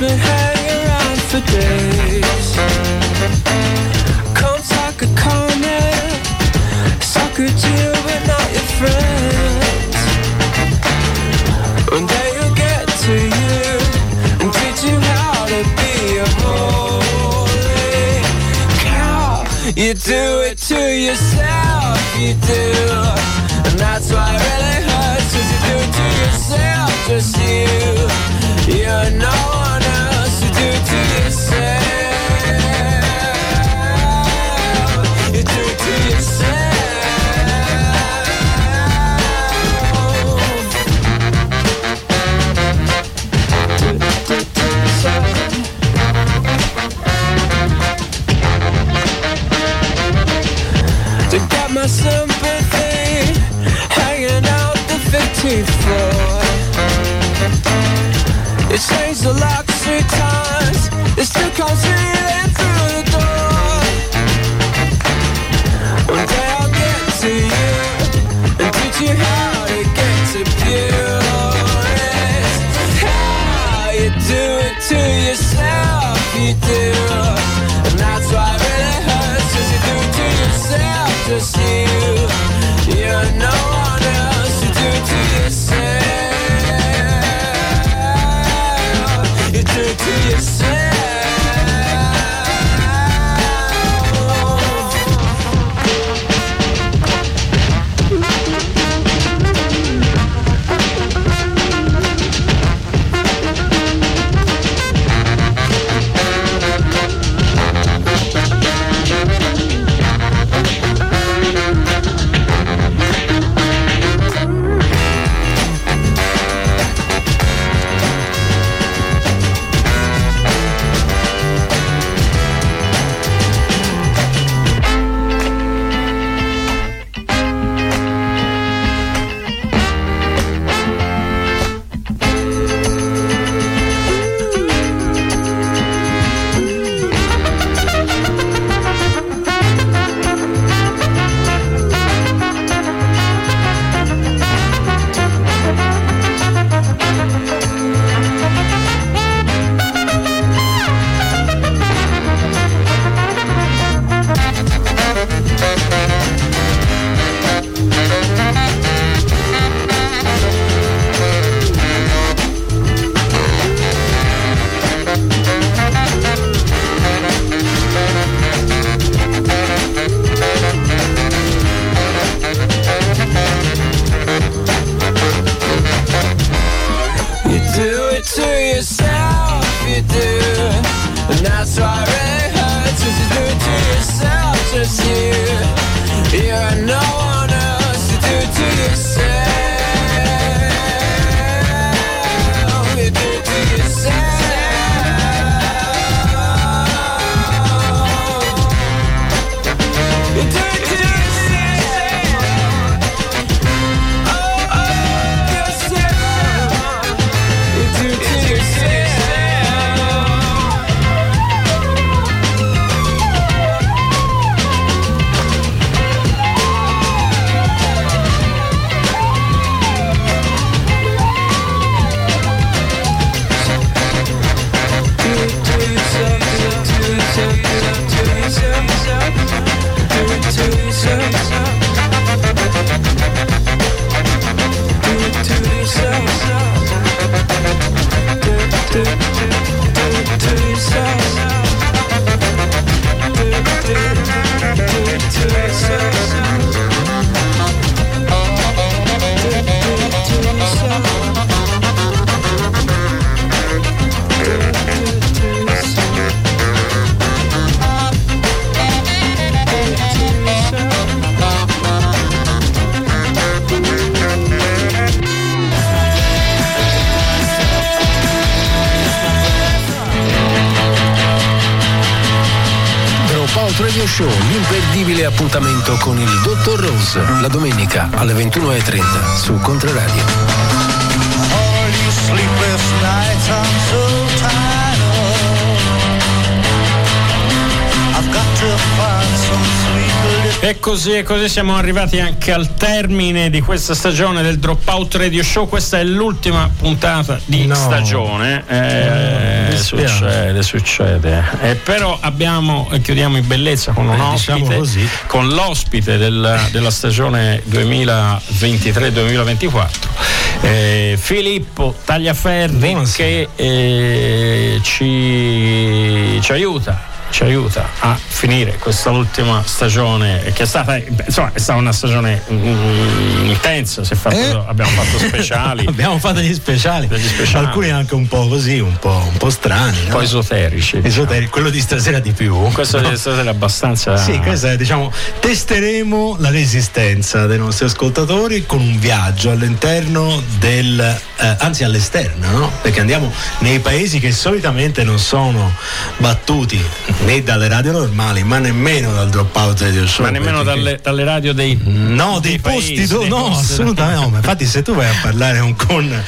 could hang around for days. Come talk a corner, suck at you but not your friends. One day you'll get to you and teach you how to be a holy cow. You do it to yourself, you do. And that's why it really hurts, 'cause you do it to yourself, just you. You're no one else, you do it to yourself. You do it to yourself. To get my sympathy, hanging out the 15th floor. It changed the lock 3 times, it still comes reeling through the door. One day I'll get to you and teach you how to get to purest. How you do it to yourself, you do. And that's why it really hurts, 'cause you do it to yourself, just you. You're no one else, you do it to yourself. You do it to yourself. Show, l'imperdibile appuntamento con il Dottor Rose, la domenica alle 21:30 su Controradio. E così siamo arrivati anche al termine di questa stagione del Dropout Radio Show. Questa è l'ultima puntata di stagione. Succede. Però chiudiamo in bellezza con un ospite, con l'ospite della stagione 2023-2024, Filippo Tagliaferri, che ci aiuta a finire questa ultima stagione, che è stata una stagione intensa. Abbiamo fatto speciali. Abbiamo fatto gli speciali, alcuni anche un po' così, un po' strani, un po' esoterici. Quello di stasera di più. Questo di stasera è abbastanza. Sì, questa è, testeremo la resistenza dei nostri ascoltatori con un viaggio all'interno anzi all'esterno, no? Perché andiamo nei paesi che solitamente non sono battuti né dalle radio normali, ma nemmeno dal Dropout Radio Show, ma nemmeno dalle radio dei posti assolutamente no. Ma infatti se tu vai a parlare con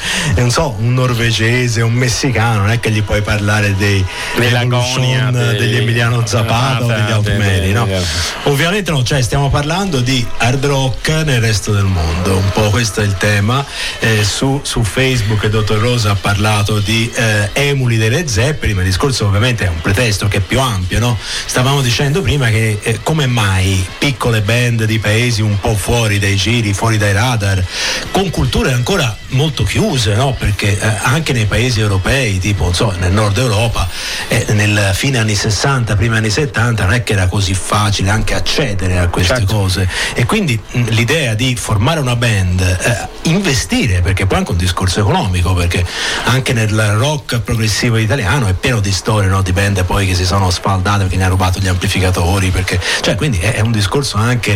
un norvegese, un messicano, non è che gli puoi parlare dei Lagonia, degli Emiliano Zapata o degli Outmedi, no? Ovviamente no, stiamo parlando di hard rock nel resto del mondo, un po' questo è il tema. Su Facebook il Dottor Rosa ha parlato di emuli dei Led Zeppelin, ma il discorso ovviamente è un pretesto che è più ampio, no? Stavamo dicendo prima che come mai piccole band di paesi un po' fuori dai giri, fuori dai radar, con culture ancora molto chiuse, no? Perché anche nei paesi europei, tipo nel nord Europa, nel fine anni 60, primi anni 70, non è che era così facile anche accedere a queste cose, e quindi l'idea di formare una band, investire, perché poi è anche un discorso economico, perché anche nel rock progressivo italiano è pieno di storie, no? Di band poi che si sono sfaldate perché ne ha rubato gli amplificatori, perché quindi è un discorso anche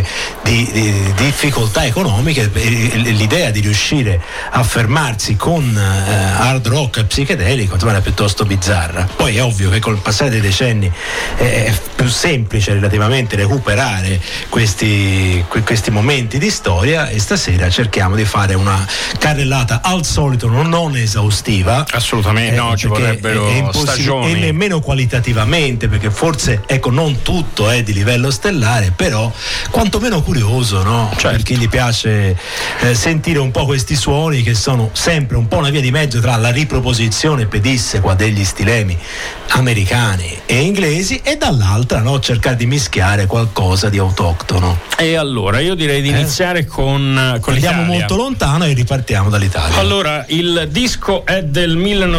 di difficoltà economiche. L'idea di riuscire a fermarsi con hard rock psichedelico era piuttosto bizzarra. Poi è ovvio che col passare dei decenni è più semplice relativamente recuperare questi momenti di storia, e stasera cerchiamo di fare una carrellata al solito non esaustiva, assolutamente no, ci vorrebbero stagioni, e nemmeno qualitativamente, perché forse non tutto è di livello stellare, però quantomeno curioso, no? Per chi gli piace sentire un po' questi suoni che sono sempre un po' una via di mezzo tra la riproposizione pedissequa degli stilemi americani e inglesi, e dall'altra cercare di mischiare qualcosa di autoctono. E allora io direi di iniziare con andiamo molto lontano e ripartiamo dall'Italia. Allora, il disco è del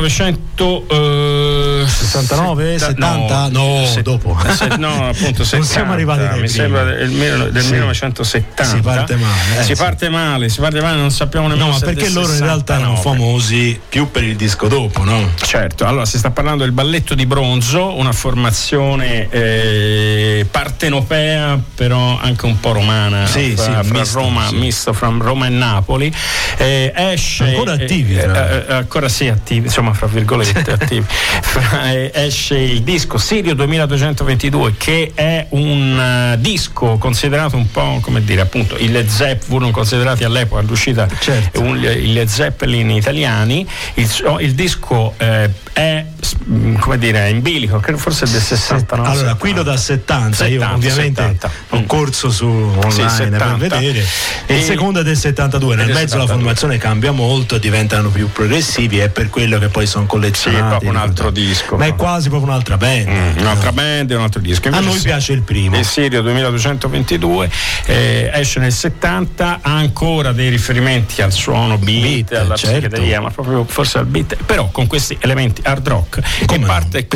1969, 70? Dopo. No, appunto 70. Non siamo arrivati mi sembra del 1970. Si parte male. Non sappiamo nemmeno ma se perché loro 69. in realtà erano famosi più per il disco dopo, no? Certo. Allora, si sta parlando del Balletto di Bronzo, una formazione partenopea, però anche un po' romana, misto fra Roma e Napoli. Esce ancora attivi, ancora attivi, insomma, fra virgolette attivi. Esce il disco Sirio 2222, che è un disco considerato un po', come dire, appunto i Led Zeppelin furono considerati all'epoca all'uscita i Led Zeppelin italiani. Il disco è, come dire, in bilico, credo forse del 69. Allora, qui lo da 70, io ovviamente ho corso su online per vedere, e il secondo è del 72. Nel mezzo la formazione cambia molto, diventano più progressivi, è per quello che poi sono collezionati. È proprio un altro disco, ma è quasi proprio un'altra band. Un'altra band e un altro disco. Invece a noi piace il primo. Il Sirio 2222 esce nel 70, ha ancora dei riferimenti al suono beat, alla psichedelia, ma proprio forse al beat, però con questi elementi hard rock, che parte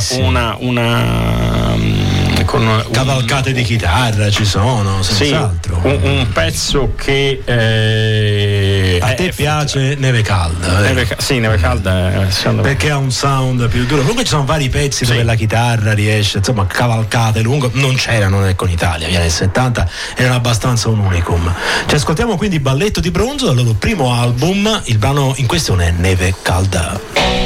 con cavalcate di chitarra ci sono, senz'altro. Un pezzo che a te piace Neve Calda. Neve Calda perché ha un sound più duro. Comunque ci sono vari pezzi dove la chitarra riesce, insomma, cavalcate lungo, non c'erano in Italia nel 70, erano abbastanza un unicum. Ci ascoltiamo quindi Balletto di Bronzo dal loro primo album. Il brano in questione è Neve Calda.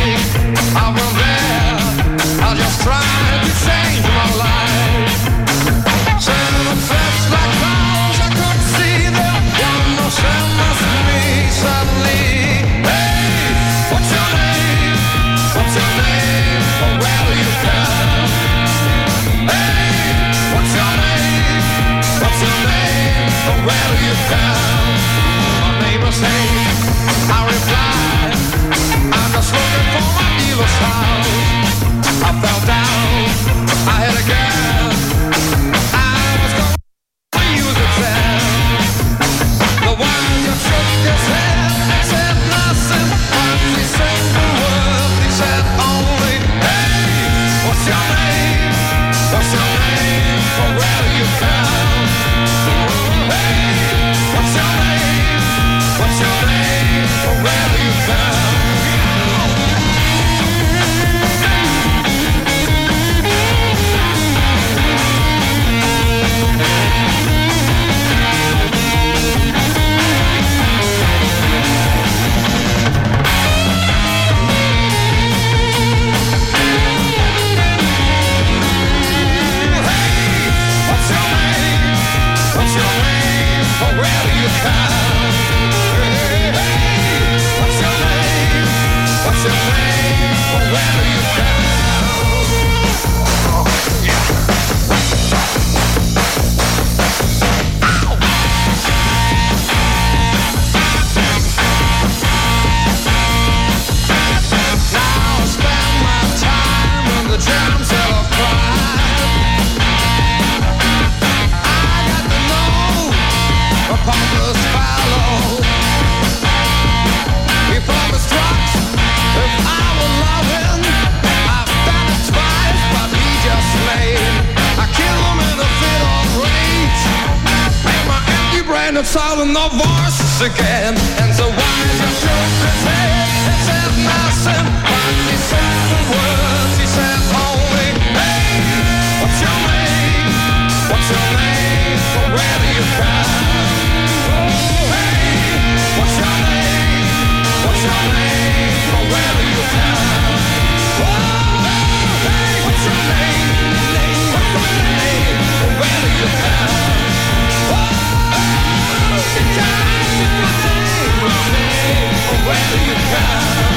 I was there, I just tried to change my life. Seven steps like clouds, I couldn't see them. One more sentence to me suddenly. Hey, what's your name? What's your name? Or where do you come? Hey, what's your name? What's your name? Or where do you come? My neighbor said, I replied, I'm just looking for my dealer's house. I fell down, I hit a girl, I was going to use a tell. The one just shook his head and said nothing, but he said the word, he said only, hey, what's your name? What's your name? Or where do you come? Hey, what's your name? What's your name? Or where do you come? What's your name? Or where do you come? Hey, hey, what's your name? What's your name? Or where do you come? Oh, yeah. Now I spend my time in the germ cell of pride. A pompous fellow. He promised drugs if I would love him. I've done it twice, but he just slayed. I killed him in a fit of rage. Made my empty brain a silent no voices again. And so why just shook his head and said nothing, but he said the words, he said only, hey, what's your name? What's your name? Or where do you come? What's your name? What's your name? Or where do you come? Oh, hey, what's your name? What's your name? Or where do you come? Oh, you got your name, or where do you come?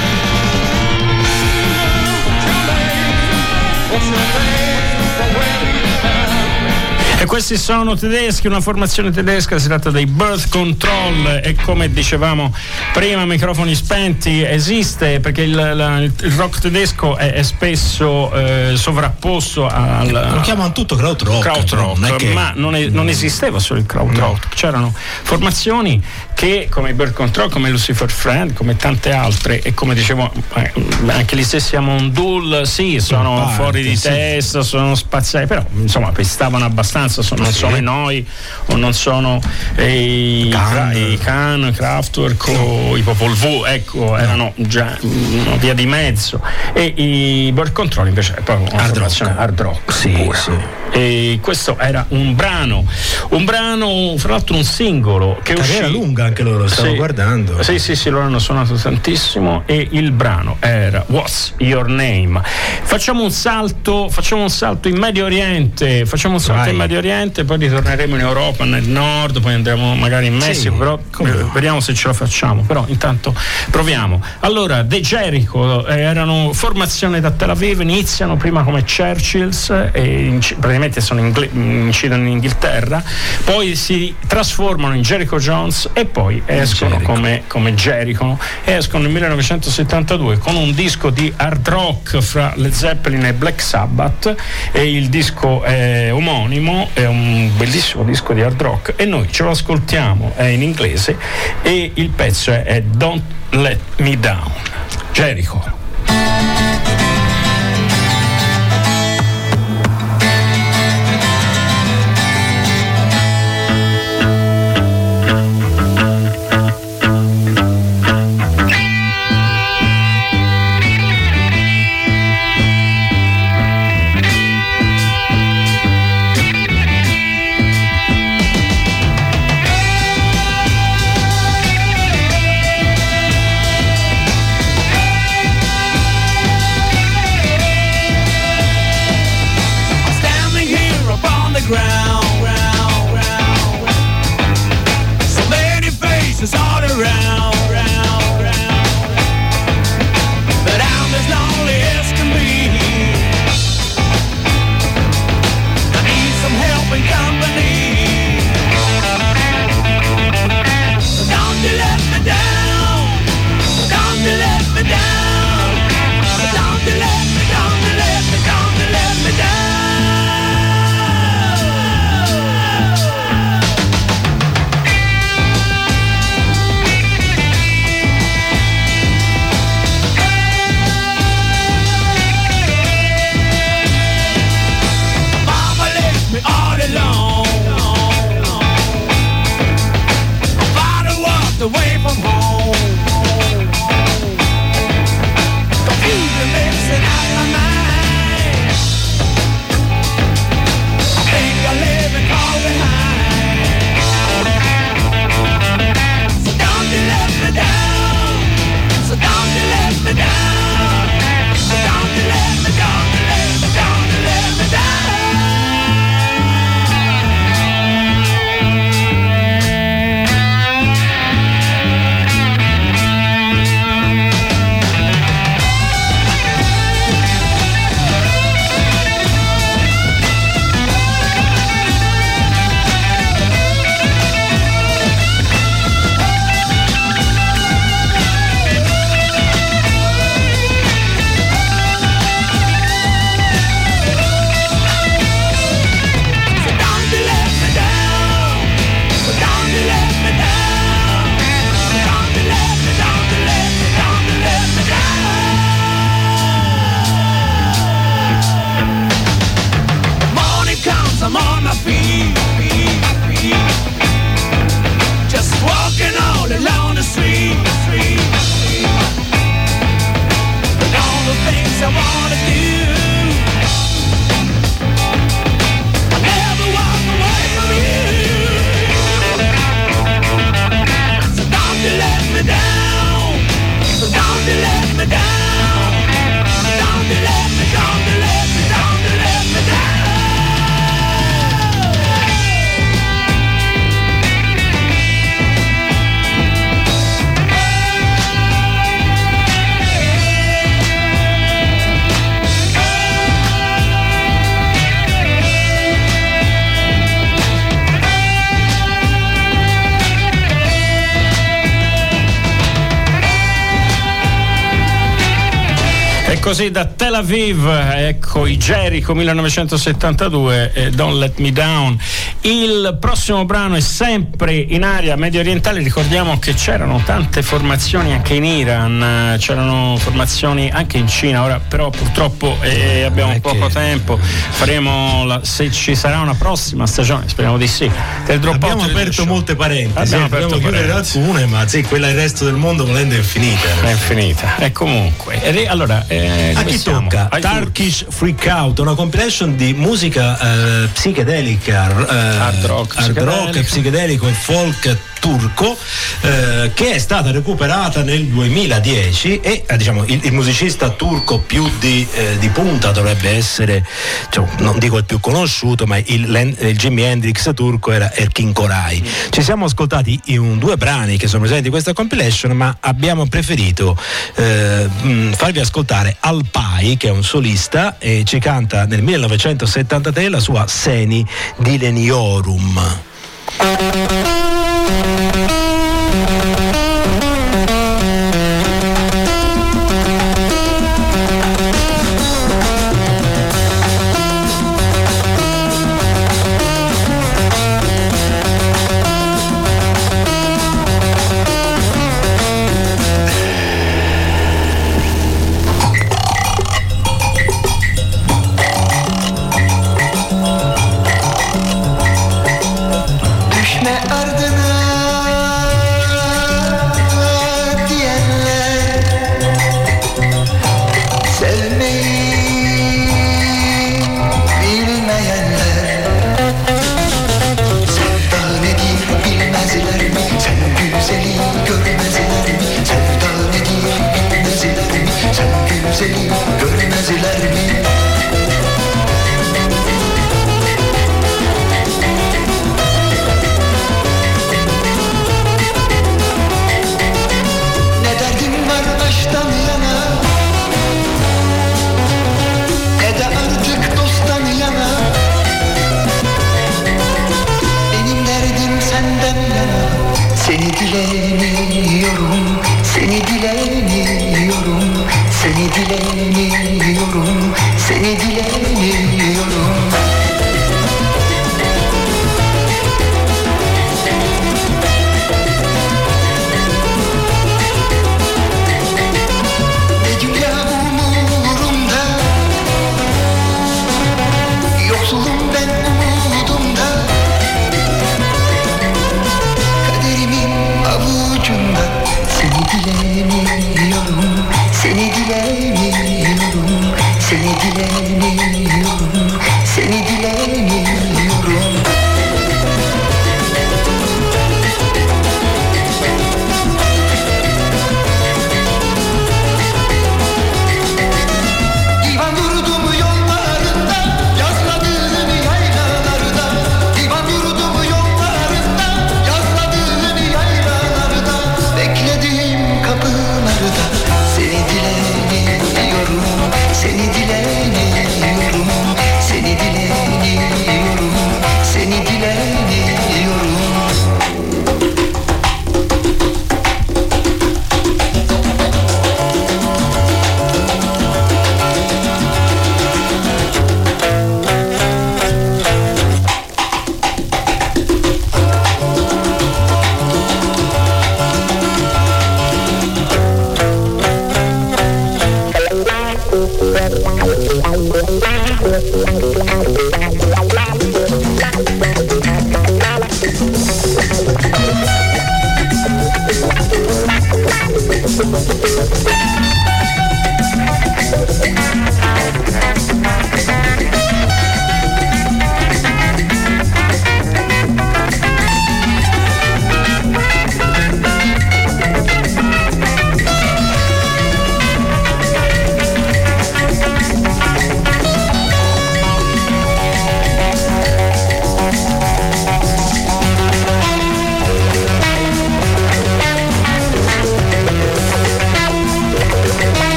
What's your name? What's your name? Or where do you come? E questi sono tedeschi, una formazione tedesca, si tratta dei Birth Control e come dicevamo prima, microfoni spenti, esiste perché il rock tedesco è spesso sovrapposto al... Lo chiamano tutto krautrock, ma non esisteva solo il krautrock, c'erano formazioni che come i Birth Control, come Lucifer Friend, come tante altre e come dicevo anche gli stessi Amondul, sì, sono fuori di testa, sono spaziali, però insomma pestavano abbastanza. Non sono noi o non sono i Can, Kraftwerk o i Popol Vuh, ecco, erano già una via di mezzo. E i Birth Control invece è proprio una formazione hard rock. Sì. E questo era un brano, fra l'altro un singolo che carriera lunga anche loro, stavo guardando. Sì, loro hanno suonato tantissimo e il brano era What's Your Name. Facciamo un salto in Medio Oriente, poi ritorneremo in Europa, nel nord, poi andremo magari in Messico, però vediamo se ce la facciamo, però intanto proviamo. Allora, The Jericho erano formazione da Tel Aviv, iniziano prima come Churchills e praticamente incidono in Inghilterra, poi si trasformano in Jericho Jones e poi escono come Jericho, escono nel 1972 con un disco di hard rock fra Led Zeppelin e Black Sabbath e il disco è omonimo, è un bellissimo disco di hard rock e noi ce lo ascoltiamo, è in inglese e il pezzo è Don't Let Me Down, Jericho. E così da Tel Aviv, ecco i Jericho 1972, Don't Let Me Down. Il prossimo brano è sempre in area medio orientale. Ricordiamo che c'erano tante formazioni anche in Iran, c'erano formazioni anche in Cina, ora però purtroppo abbiamo poco tempo. Faremo se ci sarà una prossima stagione, speriamo di sì. Abbiamo aperto molte parentesi, abbiamo chiudere alcune, ma sì, quella il resto del mondo volendo è infinita. È infinita. E comunque, allora a chi tocca? Turkish Freak Out, una compilation di musica psichedelica, hard rock psichedelico e folk turco, che è stata recuperata nel 2010 e diciamo il musicista turco più di punta dovrebbe essere, cioè, non dico il più conosciuto, ma il Jimi Hendrix turco era Erkin Koray. Ci siamo ascoltati in 2 brani che sono presenti in questa compilation, ma abbiamo preferito farvi ascoltare Alpay, che è un solista e ci canta nel 1973 la sua Seni Dileniorum.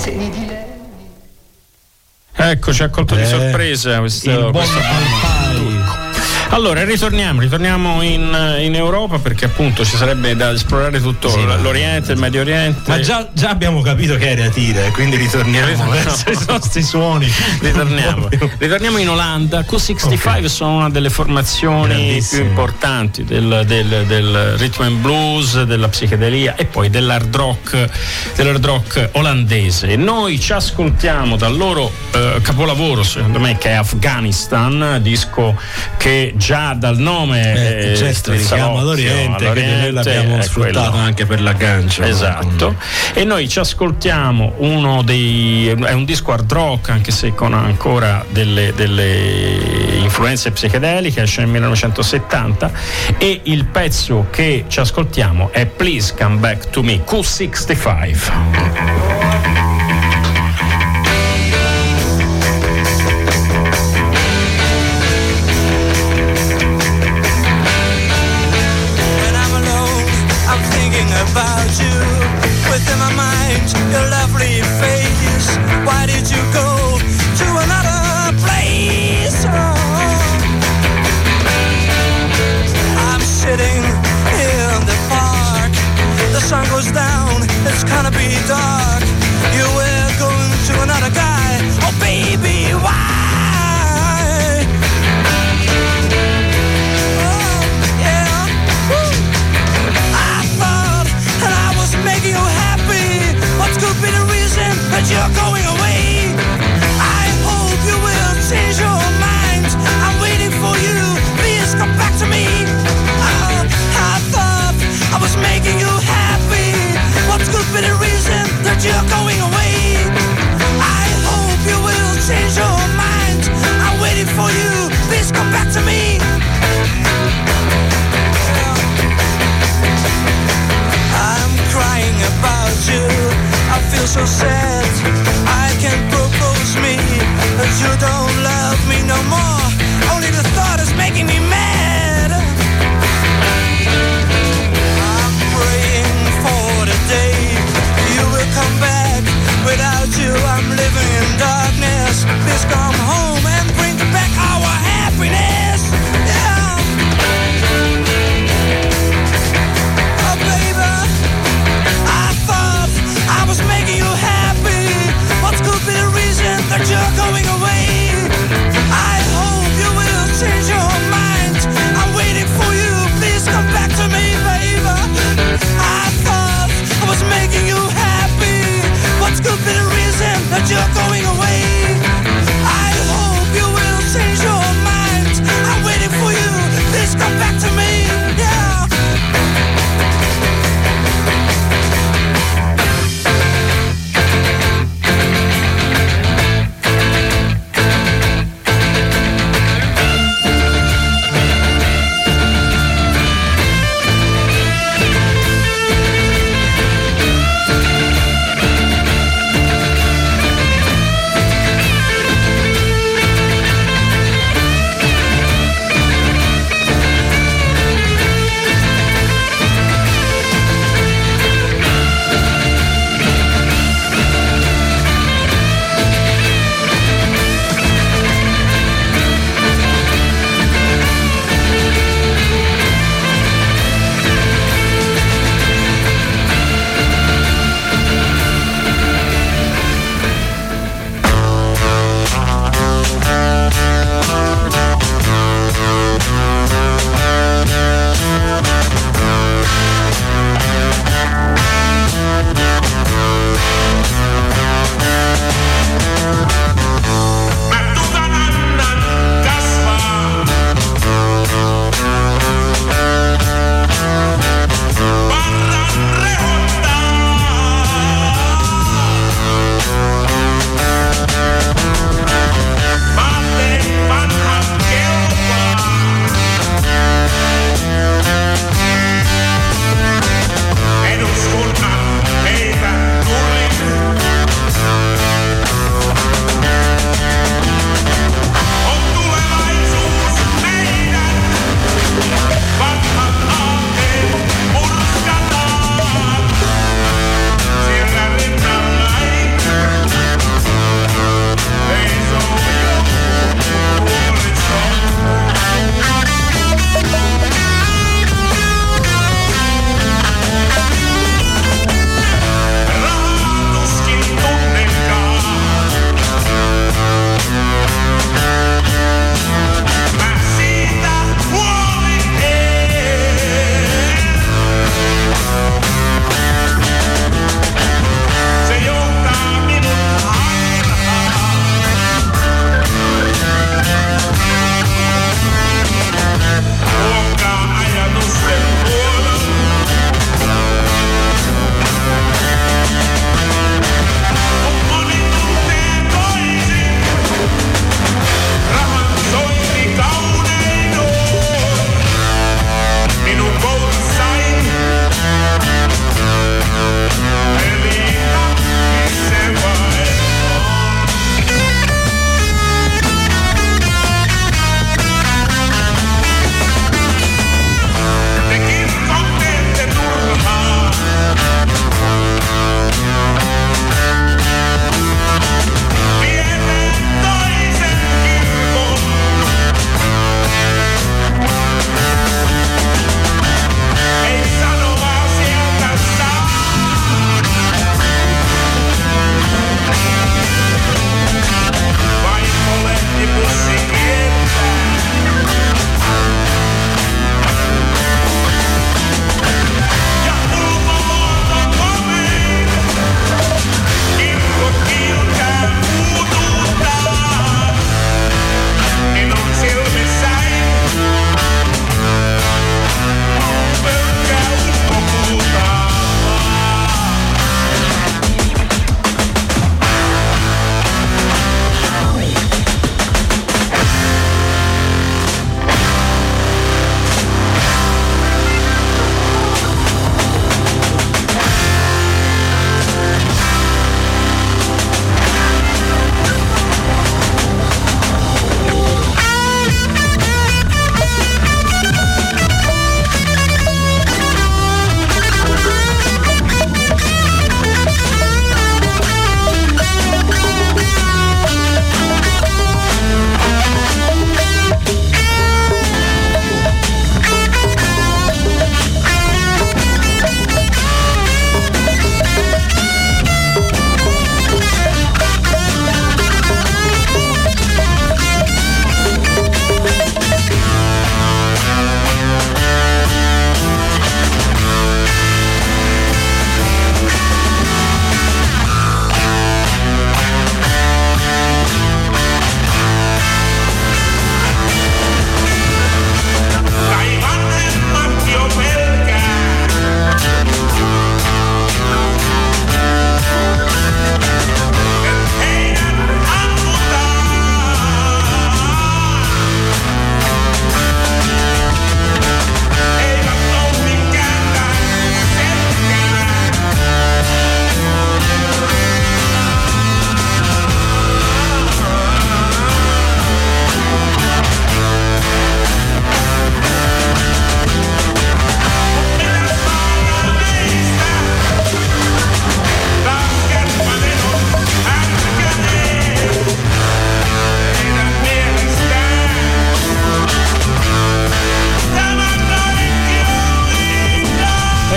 Ecco, ci ha colto di sorpresa questo Allora ritorniamo in Europa, perché appunto ci sarebbe da esplorare tutto l'Oriente, il Medio Oriente. Ma già abbiamo capito che è Tire, quindi ritorniamo verso i nostri suoni. Ritorniamo in Olanda. Q65 sono una delle formazioni più importanti del rhythm and blues, della psichedelia e poi dell'hard rock olandese. Noi ci ascoltiamo dal loro capolavoro, secondo me, che è Afghanistan, disco che già dal nome gesto di richiamo all'Oriente, che noi l'abbiamo sfruttato anche per l'aggancio. Esatto. E noi ci ascoltiamo è un disco hard rock, anche se con ancora delle influenze psichedeliche, esce nel 1970, e il pezzo che ci ascoltiamo è Please Come Back to Me, Q65. About you, within my mind, your lovely face. Why did you go to another place? I'm sitting in the park. The sun goes down, it's gonna be dark. You were going to another guy. Oh baby, why? Making you happy, what could be the reason that you're going away? I hope you will change your mind. I'm waiting for you, please come back to me. I thought I was making you happy, what could be the reason that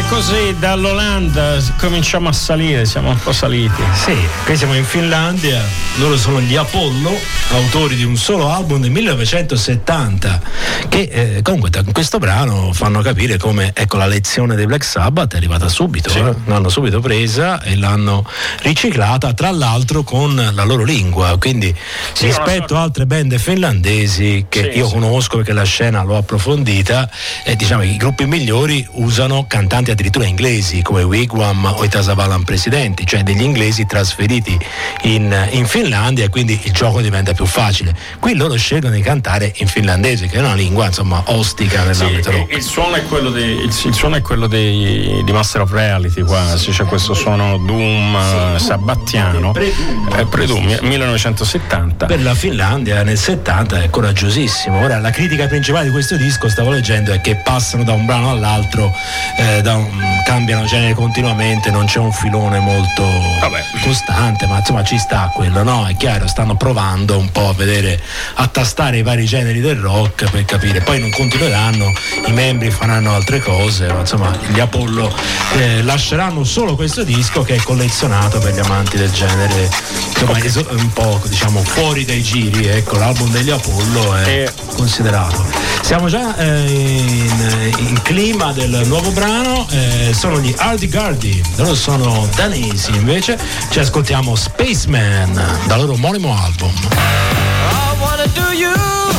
così dall'Olanda cominciamo a salire, siamo un po' saliti. Sì, qui siamo in Finlandia, loro sono gli Apollo, autori di un solo album del 1970, che comunque da questo brano fanno capire come, ecco, la lezione dei Black Sabbath è arrivata subito, sì. L'hanno subito presa e l'hanno riciclata, tra l'altro con la loro lingua, quindi sì, rispetto a altre band finlandesi che io conosco perché la scena l'ho approfondita, diciamo i gruppi migliori usano cantanti addirittura inglesi come Wigwam o i Tasavalan Presidenti, cioè degli inglesi trasferiti in Finlandia, e quindi il gioco diventa più facile. Qui loro scelgono di cantare in finlandese, che è una lingua insomma ostica nell'ambito rock. Il suono è quello di Master of Reality, quasi, c'è questo suono doom sabbattiano, Predum 1970. Per la Finlandia nel 70 è coraggiosissimo. Ora la critica principale di questo disco, stavo leggendo, è che passano da un brano all'altro, cambiano genere continuamente, non c'è un filone molto costante, ma insomma ci sta quello, no? È chiaro, stanno provando un po' a vedere, a tastare i vari generi del rock per capire, poi non continueranno, i membri faranno altre cose, ma insomma gli Apollo lasceranno solo questo disco che è collezionato per gli amanti del genere, insomma un po' diciamo fuori dai giri, ecco, l'album degli Apollo è considerato. Siamo già in clima del nuovo brano, sono gli Hardy-Gardy, loro sono danesi, invece ci ascoltiamo Spaceman dal loro omonimo album. I wanna do you.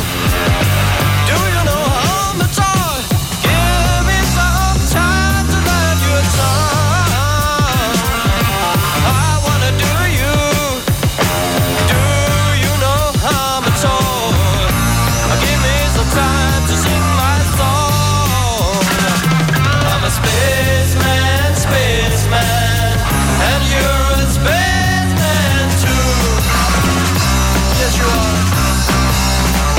Do you know how much I give me some time to let you talk? I wanna do you. Do you know how much I give me some time to sing my song? I'm a spaceman, spaceman, and you're a spaceman too. Yes, you are.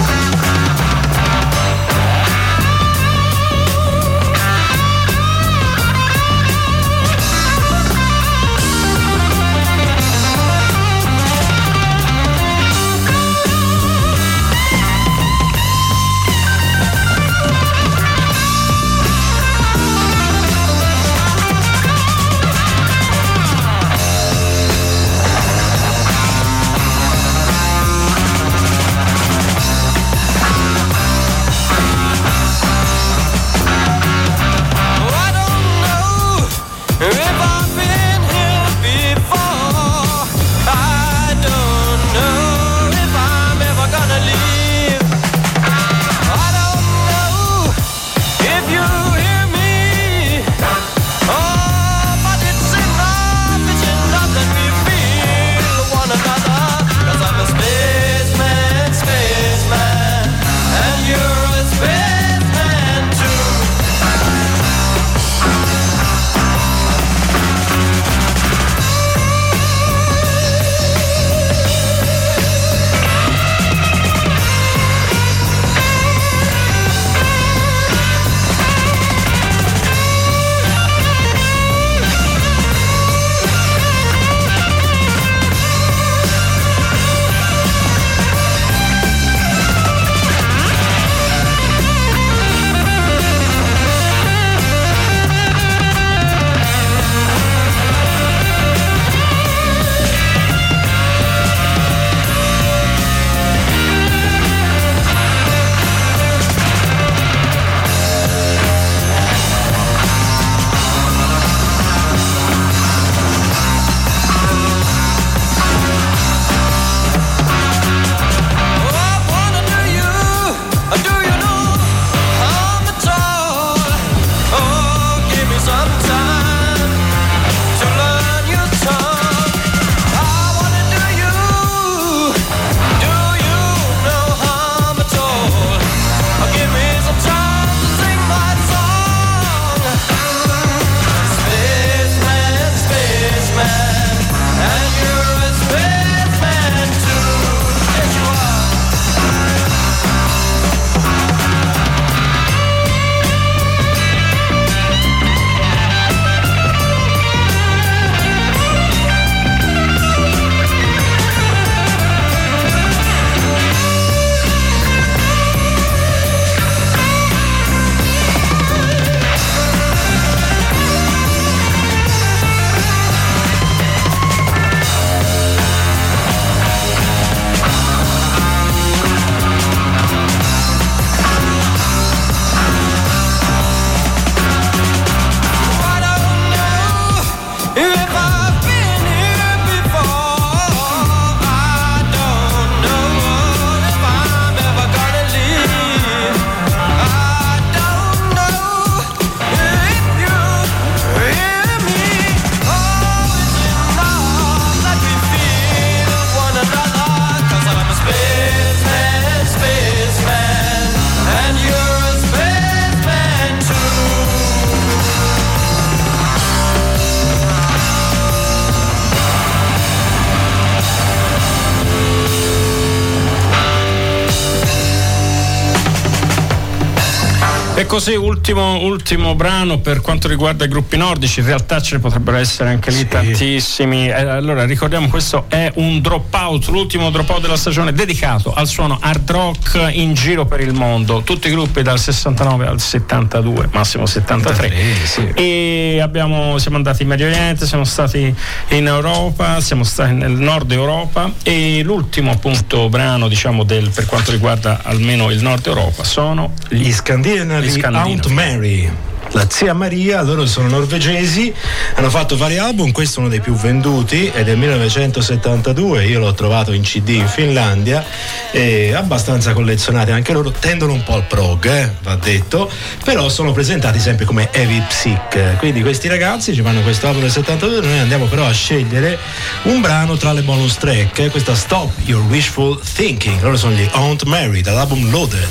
così, ultimo brano per quanto riguarda i gruppi nordici. In realtà ce ne potrebbero essere anche lì tantissimi. Allora ricordiamo, questo è un Dropout, l'ultimo Dropout della stagione, dedicato al suono hard rock in giro per il mondo. Tutti i gruppi dal 69 al 72, massimo 73. E siamo andati in Medio Oriente, siamo stati in Europa, siamo stati nel nord Europa, e l'ultimo appunto brano, diciamo, per quanto riguarda almeno il nord Europa sono gli Scandinavi Aunt Mary, la zia Maria. Loro sono norvegesi, hanno fatto vari album, questo è uno dei più venduti, è del 1972, io l'ho trovato in CD in Finlandia, e abbastanza collezionati anche loro, tendono un po' al prog, va detto, però sono presentati sempre come heavy psych. Quindi questi ragazzi ci fanno questo album del 72, noi andiamo però a scegliere un brano tra le bonus track, questa Stop Your Wishful Thinking. Loro sono gli Aunt Mary dall'album Loaded.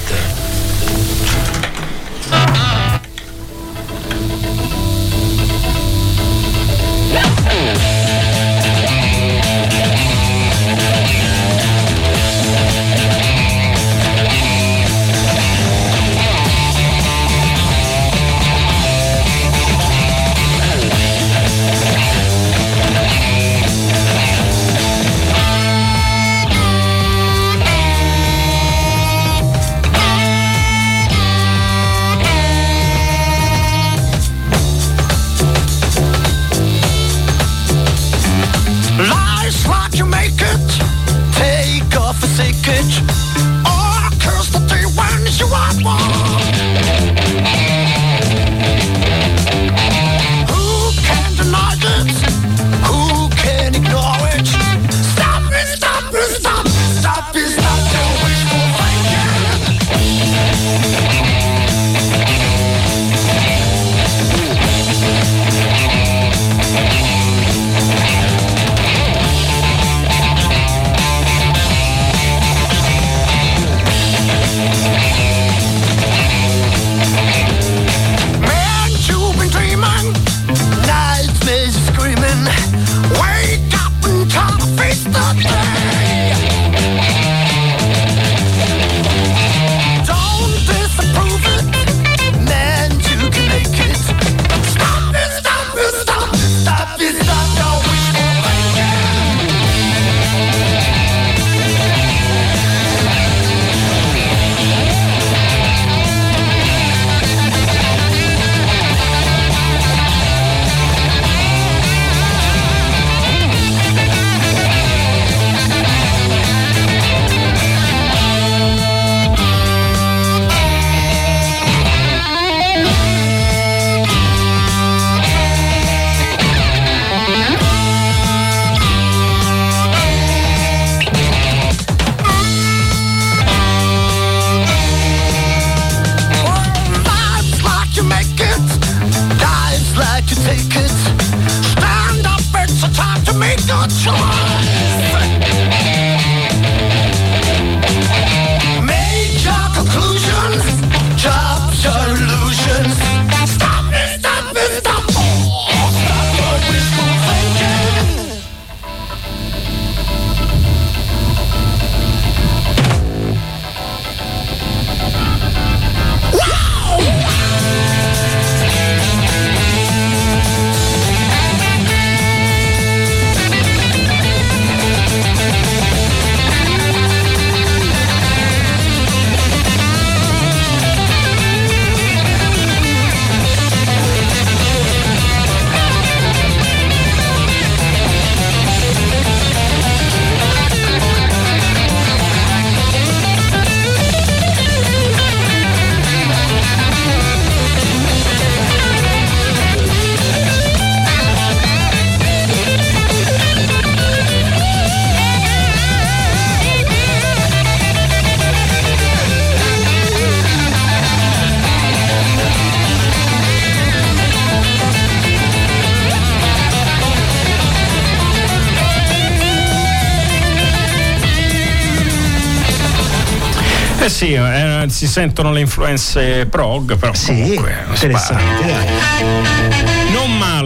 Sì, si sentono le influenze prog, però sì, comunque interessanti, dai. Non male,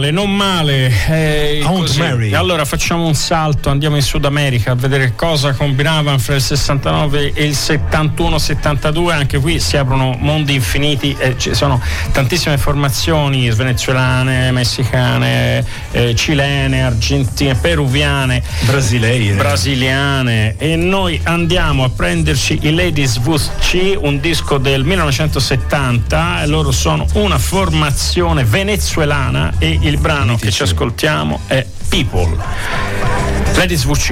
non male. Mary. Allora facciamo un salto, andiamo in Sud America a vedere cosa combinavano fra il 69 e il 71-72. Anche qui si aprono mondi infiniti, ci sono tantissime formazioni venezuelane, messicane, cilene, argentine, peruviane, brasiliane, e noi andiamo a prenderci i Ladies VC, un disco del 1970. Loro sono una formazione venezuelana e il brano che ci ascoltiamo è People. Ladies VC.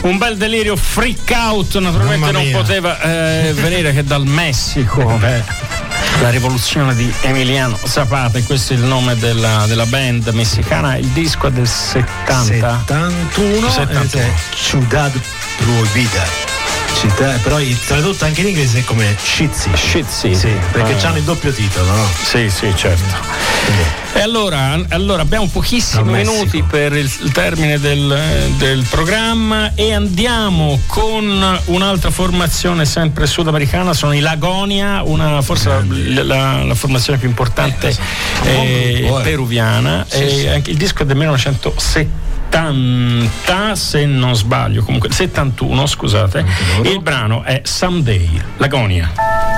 Un bel delirio freak out, naturalmente non poteva venire che dal Messico. La rivoluzione di Emiliano Zapata, e questo è il nome della band messicana. Il disco è del 71. Ciudad Prohibida. Però tradotto anche in inglese è come Shitzy. Sì, perché c'hanno il doppio titolo, no? Sì, certo. E allora abbiamo pochissimi minuti per il termine del programma, e andiamo con un'altra formazione sempre sudamericana. Sono i Lagonia, forse la formazione più importante peruviana. Anche il disco è del 1970, se non sbaglio, comunque 71, scusate. Il brano è Someday, Lagonia.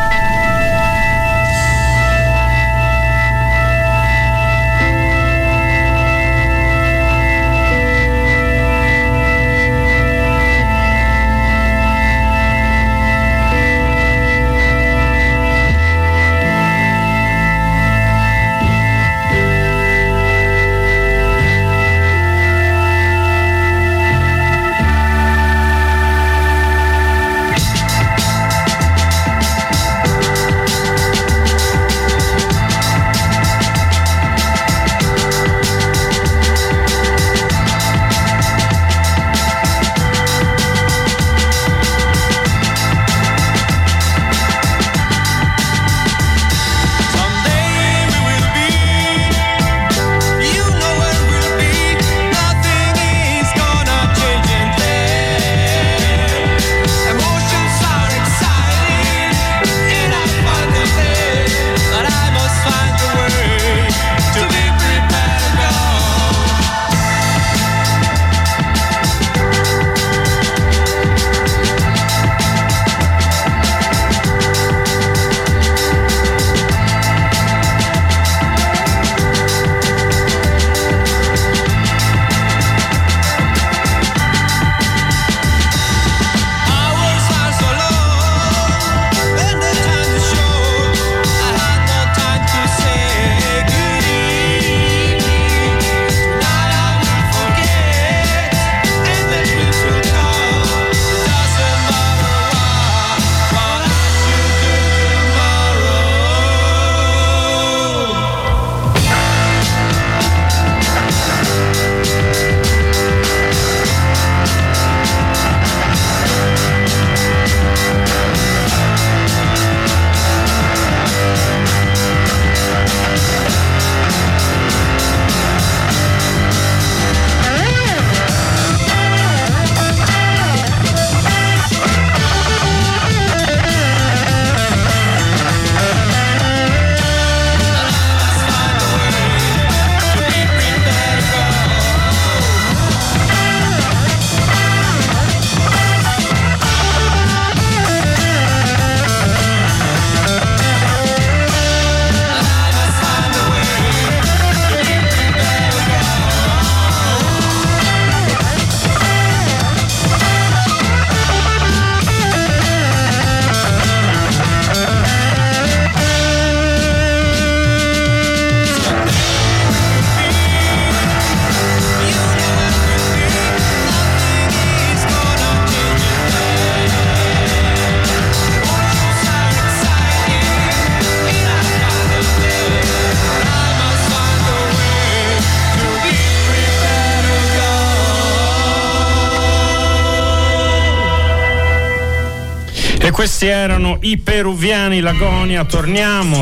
E questi erano i peruviani Lagonia. Torniamo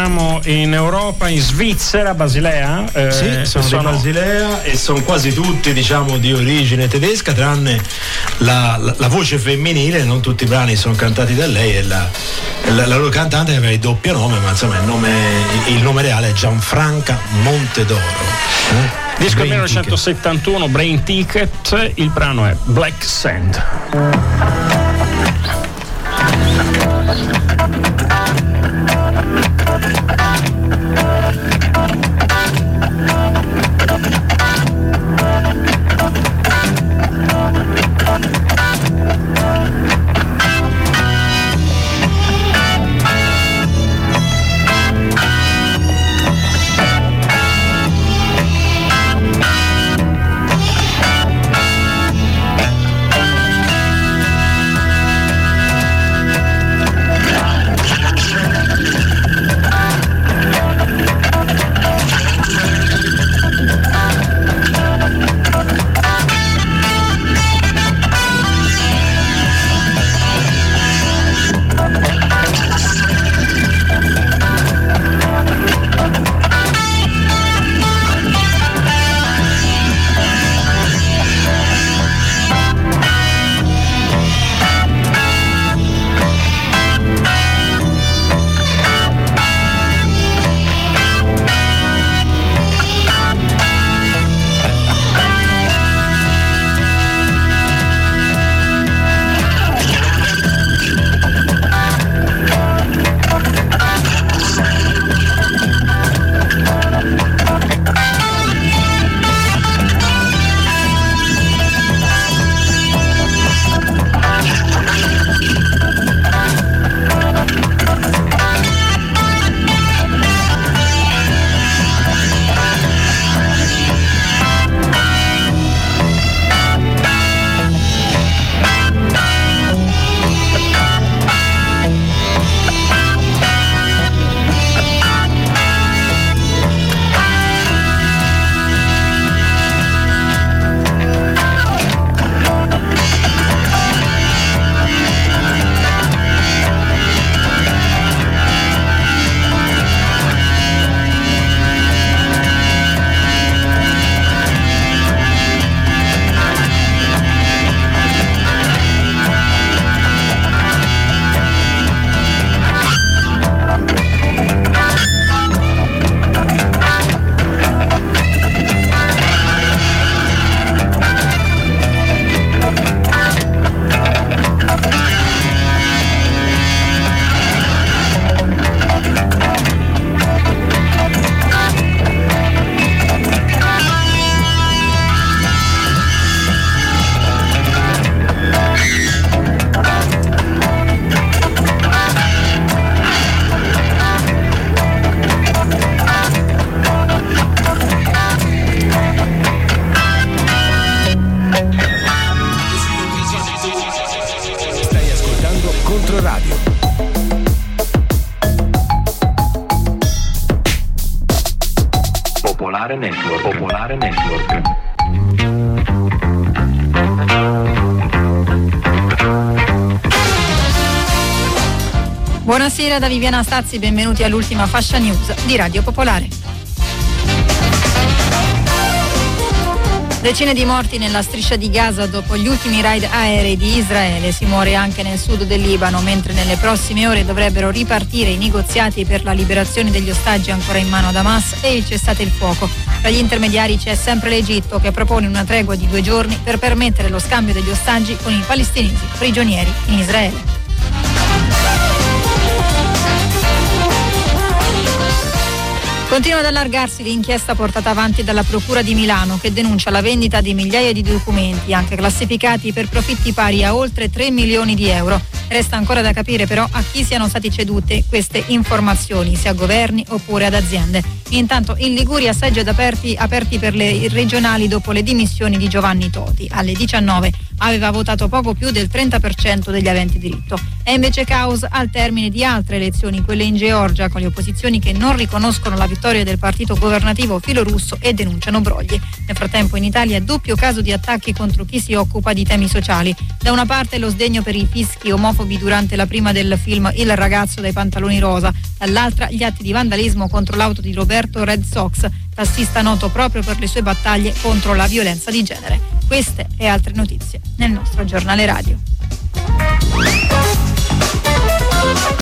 in Europa, in Svizzera, Basilea. Sono di Basilea e sono quasi tutti, diciamo, di origine tedesca, tranne la voce femminile. Non tutti i brani sono cantati da lei, e la loro cantante aveva il doppio nome, ma insomma il nome reale è Gianfranca Montedoro. Disco 1971, Brain Ticket, il brano è Black Sand. Popolare Network. Popolare Network. Buonasera da Viviana Stazzi, benvenuti all'ultima fascia news di Radio Popolare. Decine di morti nella striscia di Gaza dopo gli ultimi raid aerei di Israele. Si muore anche nel sud del Libano, mentre nelle prossime ore dovrebbero ripartire i negoziati per la liberazione degli ostaggi ancora in mano ad Hamas e il cessate il fuoco. Tra gli intermediari c'è sempre l'Egitto, che propone una tregua di 2 giorni per permettere lo scambio degli ostaggi con i palestinesi prigionieri in Israele. Continua ad allargarsi l'inchiesta portata avanti dalla Procura di Milano, che denuncia la vendita di migliaia di documenti, anche classificati per profitti pari a oltre 3 milioni di euro. Resta ancora da capire però a chi siano stati cedute queste informazioni, se a governi oppure ad aziende. Intanto in Liguria seggi aperti per le regionali dopo le dimissioni di Giovanni Toti. Alle 19 aveva votato poco più del 30% degli aventi diritto. È invece caos al termine di altre elezioni, quelle in Georgia, con le opposizioni che non riconoscono la vittoria del partito governativo filorusso e denunciano brogli. Nel frattempo in Italia doppio caso di attacchi contro chi si occupa di temi sociali. Da una parte lo sdegno per i fischi omofobi durante la prima del film Il ragazzo dai pantaloni rosa, dall'altra gli atti di vandalismo contro l'auto di Roberto Red Sox, tassista noto proprio per le sue battaglie contro la violenza di genere. Queste e altre notizie nel nostro giornale radio.